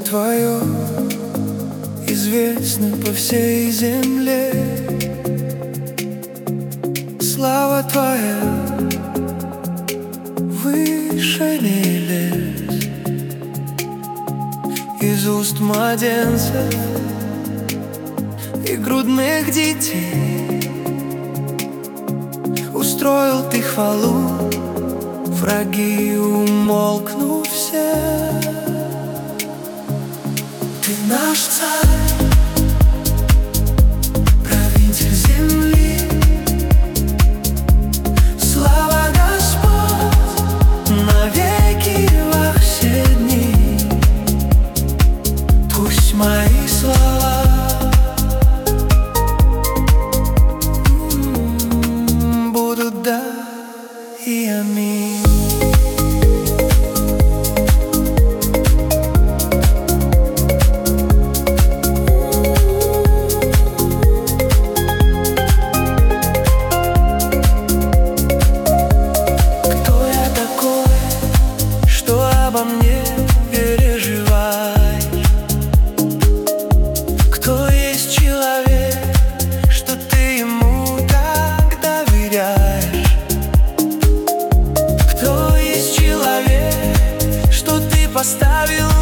твое известно по всей земле. Слава твоя выше небес. Из уст младенцев и грудных детей устроил ты хвалу, враги умолкнут все. Ты наш царь, правитель земли. Слава Господь навеки во все дни. Пусть мои слова будут да и аминь. Обо мне переживаешь? Кто есть человек, что ты ему так доверяешь? Кто есть человек, что ты поставил